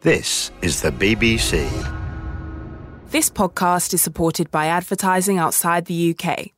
This is the BBC. This podcast is supported by advertising outside the UK.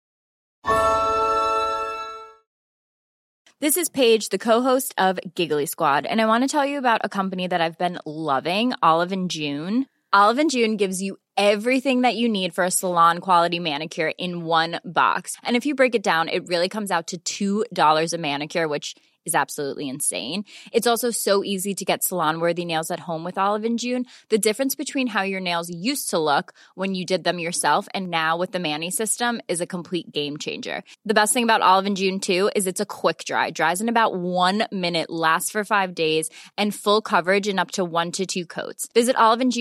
This is Paige, the co-host of Giggly Squad, and I want to tell you about a company that I've been loving, Olive & June. Olive & June gives you everything that you need for a salon-quality manicure in one box. And if you break it down, it really comes out to $2 a manicure, which is absolutely insane. It's also so easy to get salon-worthy nails at home with Olive & June. The difference between how your nails used to look when you did them yourself and now with the Mani system is a complete game changer. The best thing about Olive & June, too, is it's a quick dry. Dries in about 1 minute, lasts for 5 days, and full coverage in up to 1 to 2 coats. Visit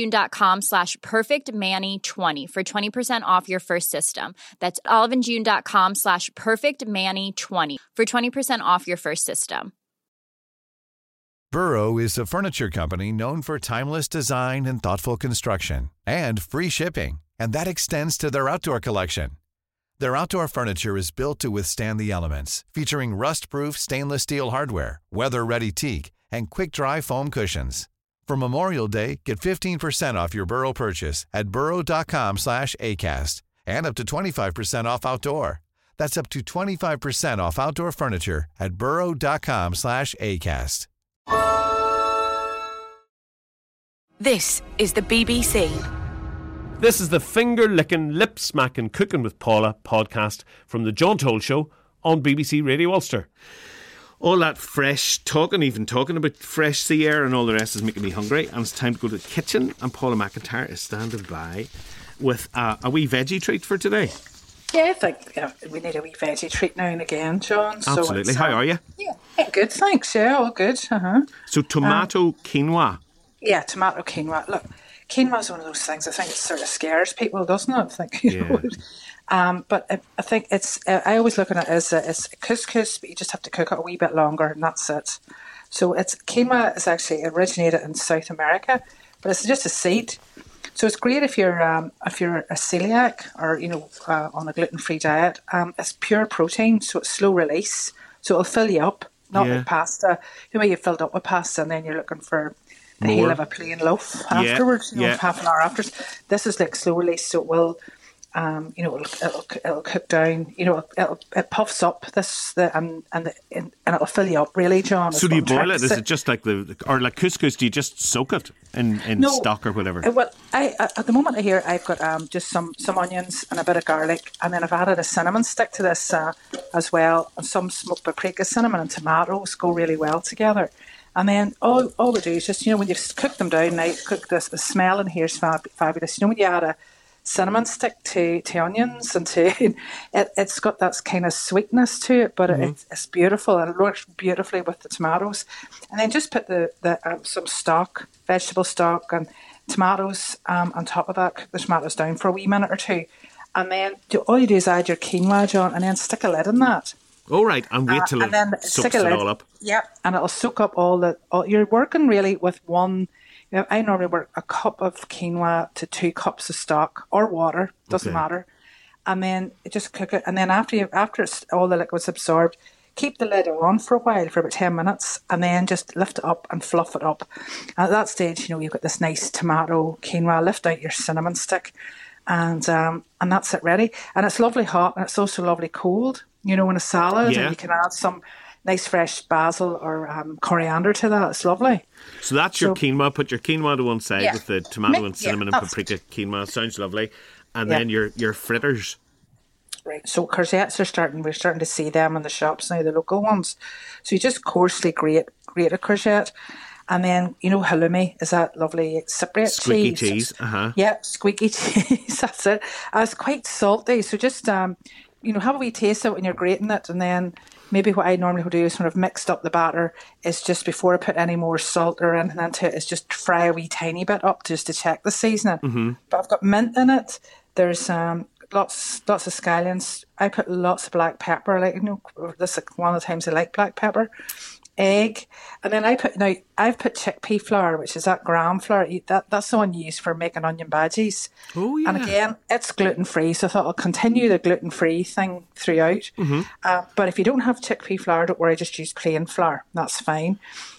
oliveandjune.com/perfectmani20 for 20% off your first system. That's oliveandjune.com/perfectmani20 for 20% off your first system. Burrow is a furniture company known for timeless design and thoughtful construction, and free shipping, and that extends to their outdoor collection. Their outdoor furniture is built to withstand the elements, featuring rust-proof stainless steel hardware, weather-ready teak, and quick-dry foam cushions. For Memorial Day, get 15% off your Burrow purchase at burrow.com/acast, and up to 25% off outdoor. That's up to 25% off outdoor furniture at burrow.com/acast. This is the BBC. This is the finger-licking, lip-smacking Cooking with Paula podcast from the John Toll Show on BBC Radio Ulster. All that fresh talking, even talking about fresh sea air and all the rest is making me hungry, and it's time to go to the kitchen, and Paula McIntyre is standing by with a wee veggie treat for today. Yeah, I think we need a wee veggie treat now and again, John. Absolutely. How are you? Yeah, good, thanks. Yeah, all good. So tomato quinoa. Yeah, tomato quinoa. Look, quinoa is one of those things I think it sort of scares people, doesn't it? I think, but I think it's. I always look at it as it's couscous, but you just have to cook it a wee bit longer, and that's it. So quinoa is actually originated in South America, but it's just a seed. So it's great if you're a celiac or on a gluten-free diet. It's pure protein, so it's slow release. So it'll fill you up, not like pasta. You know, you're filled up with pasta, and then you're looking for the heel of a plain loaf afterwards. Half an hour after. This is like slow release, so it will. It'll cook down. It puffs up and it'll fill you up really, John. So do you boil it? Is it just like like couscous? Do you just soak it in stock or whatever? Well, at the moment I've got just some onions and a bit of garlic, and then I've added a cinnamon stick to this as well, and some smoked paprika. Cinnamon and tomatoes go really well together. And then all we do is just when you've cooked them down, now cook this. The smell in here is fabulous. When you add a cinnamon stick to onions and it's got that kind of sweetness to it, but it's beautiful and it works beautifully with the tomatoes. And then just put some stock, vegetable stock and tomatoes on top of that. Cook the tomatoes down for a wee minute or two, and then all you do is add your quinoa, John, and then stick a lid in that. All right, and wait till it soaks it all up. Yeah, and it'll soak up all you're working really with one. I normally work a cup of quinoa to 2 cups of stock or water, doesn't matter. And then just cook it. And then after all the liquid's absorbed, keep the lid on for a while, for about 10 minutes, and then just lift it up and fluff it up. And at that stage, you've got this nice tomato quinoa. Lift out your cinnamon stick, and that's it ready. And it's lovely hot, and it's also lovely cold. In a salad, and you can add some nice fresh basil or coriander to that. It's lovely. So that's your quinoa. Put your quinoa to one side with the tomato and cinnamon and paprika quinoa. Sounds lovely. And then your fritters. Right. So courgettes we're starting to see them in the shops now, the local ones. So you just coarsely grate a courgette. And then, halloumi is that lovely Cypriot squeaky cheese. Uh-huh. Yeah, squeaky cheese. That's it. It's quite salty. So just, have a wee taste of it when you're grating it, and then maybe what I normally would do is when I've mixed up the batter is just before I put any more salt or anything into it, is just fry a wee tiny bit up just to check the seasoning. Mm-hmm. But I've got mint in it. There's lots of scallions. I put lots of black pepper. This is one of the times I like black pepper. Egg, and then I've put chickpea flour, which is that gram flour. That's the one you use for making onion bhajis. Oh yeah. And again, it's gluten free, so I thought I'll continue the gluten free thing throughout. Mm-hmm. But if you don't have chickpea flour, don't worry, just use plain flour. That's fine.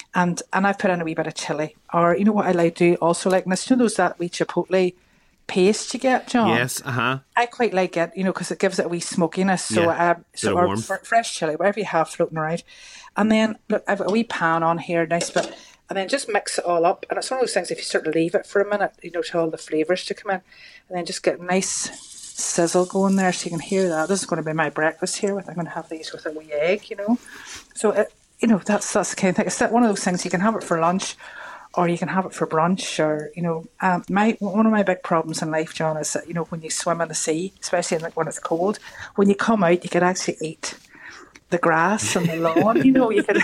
And I've put in a wee bit of chilli. Or, you know what I like to do also like this? You know that wee chipotle paste you get, John? Yes, I quite like it, you know, because it gives it a wee smokiness. So, or fresh chilli, whatever you have floating around. And then, look, I've a wee pan on here, nice bit. And then just mix it all up. And it's one of those things, if you sort of leave it for a minute, you know, to all the flavours to come in. And then just get a nice sizzle going there so you can hear that. This is going to be my breakfast here. I'm going to have these with a wee egg, you know. So, you know, that's the kind of thing. It's one of those things, you can have it for lunch or you can have it for brunch or, you know. One of my big problems in life, John, is that, you know, when you swim in the sea, especially when it's cold, when you come out, you can actually eat the grass and the lawn, you know, you can...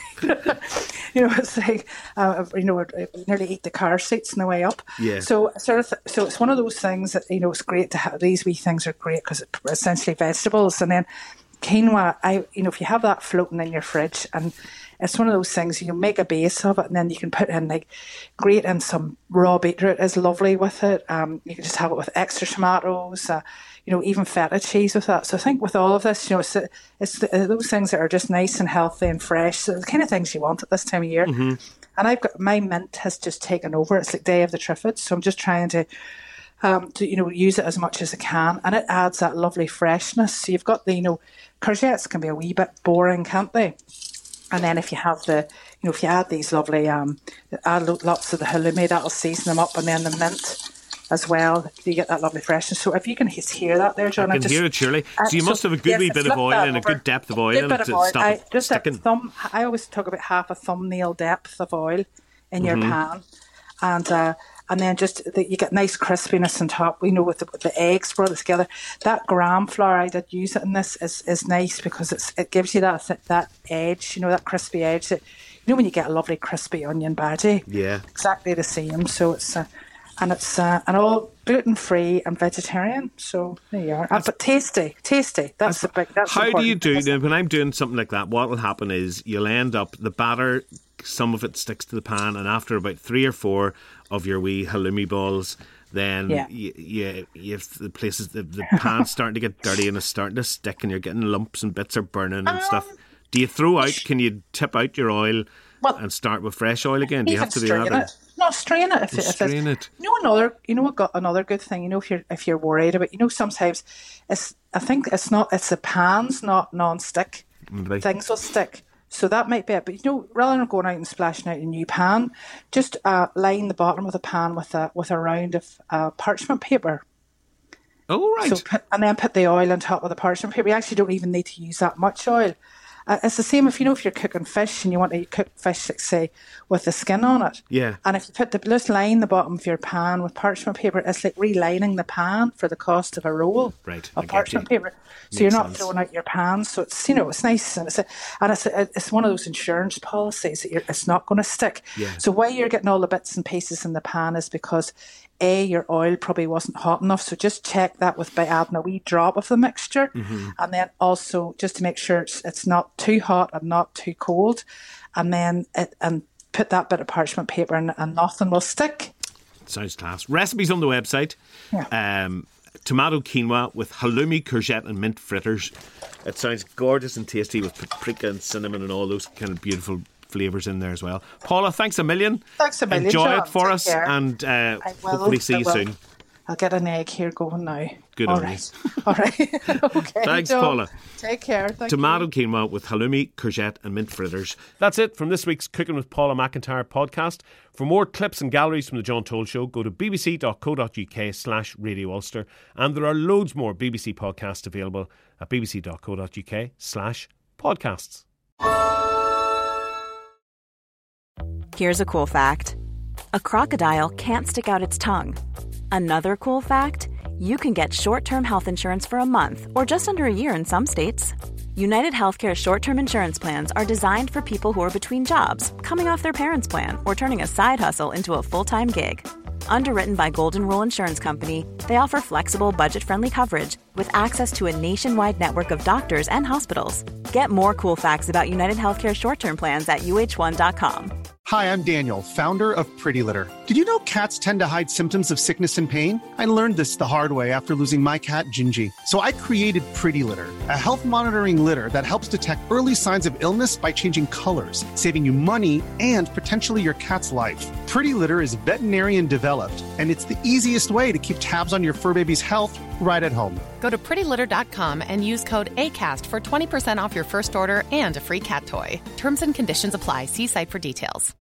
you know, it's like, you know, nearly eat the car seats on the way up. Yeah. So it's one of those things that, you know, it's great to have. These wee things are great because it's essentially vegetables. And then quinoa, you know, if you have that floating in your fridge, and it's one of those things, you make a base of it and then you can put in, like, grate in some raw beetroot is lovely with it. You can just have it with extra tomatoes, you know, even feta cheese with that. So I think with all of this, you know, it's those things that are just nice and healthy and fresh. So the kind of things you want at this time of year. Mm-hmm. And I've got, my mint has just taken over. It's like Day of the Triffids. So I'm just trying to you know, use it as much as I can. And it adds that lovely freshness. So you've got the, you know, courgettes can be a wee bit boring, can't they? And then if you have the, you know, if you add these lovely, add lots of the halloumi, that'll season them up. And then the mint as well, you get that lovely freshness. So if you can hear that there, John. I can hear it, surely. So you must have a good wee bit of oil and a good depth of oil to stop it just sticking. I always talk about half a thumbnail depth of oil in your pan. And then just you get nice crispiness on top, you know, with the eggs brought together. That gram flour, I did use it in this, is nice because it gives you that edge, you know, that crispy edge. That, you know, when you get a lovely crispy onion bhaji. Yeah. Exactly the same. So it's... and it's all gluten-free and vegetarian. So there you are. But tasty. That's the big... That's how do you do... Now, when I'm doing something like that, what will happen is you'll end up... The batter, some of it sticks to the pan, and after about 3 or 4 of your wee halloumi balls, then you have the places... The pan's starting to get dirty and it's starting to stick and you're getting lumps and bits are burning and stuff. Do you throw out... Can you tip out your oil and start with fresh oil again? Do you have to do that? No, strain it. Strain it. You know another good thing. You know, if you're worried about, you know, sometimes I think it's the pans, not non-stick. Maybe. Things will stick. So that might be it. But you know, rather than going out and splashing out a new pan, just line the bottom of the pan with a round of parchment paper. Oh, right. So and then put the oil on top of the parchment paper. You actually don't even need to use that much oil. It's the same if you're cooking fish and you want to cook fish, like, say, with the skin on it. Yeah. And if you just line the bottom of your pan with parchment paper, it's like relining the pan for the cost of a roll of parchment paper. So you're not throwing out your pan. So it's, you know, it's nice and it's one of those insurance policies that it's not going to stick. Yeah. So why you're getting all the bits and pieces in the pan is because your oil probably wasn't hot enough, so just check that by adding a wee drop of the mixture, and then also just to make sure it's not too hot and not too cold, and then put that bit of parchment paper in and nothing will stick. Sounds class. Recipes on the website. Yeah. Tomato quinoa with halloumi, courgette and mint fritters. It sounds gorgeous and tasty with paprika and cinnamon and all those kind of beautiful flavours in there as well. Paula, thanks a million. Thanks a million, Enjoy John. it for us, and hopefully see you soon. I'll get an egg here going now. Good on you. All right. Okay. Thanks, John. Paula. Take care. Tomato quinoa with halloumi, courgette and mint fritters. That's it from this week's Cooking with Paula McIntyre podcast. For more clips and galleries from The John Toll Show, go to bbc.co.uk/Radio Ulster. And there are loads more BBC podcasts available at bbc.co.uk/podcasts. Here's a cool fact. A crocodile can't stick out its tongue. Another cool fact, you can get short-term health insurance for a month or just under a year in some states. United Healthcare short-term insurance plans are designed for people who are between jobs, coming off their parents' plan, or turning a side hustle into a full-time gig. Underwritten by Golden Rule Insurance Company, they offer flexible, budget-friendly coverage with access to a nationwide network of doctors and hospitals. Get more cool facts about United Healthcare short-term plans at uh1.com. Hi, I'm Daniel, founder of Pretty Litter. Did you know cats tend to hide symptoms of sickness and pain? I learned this the hard way after losing my cat, Gingy. So I created Pretty Litter, a health monitoring litter that helps detect early signs of illness by changing colors, saving you money and potentially your cat's life. Pretty Litter is veterinarian developed, and it's the easiest way to keep tabs on your fur baby's health right at home. Go to prettylitter.com and use code ACAST for 20% off your first order and a free cat toy. Terms and conditions apply. See site for details.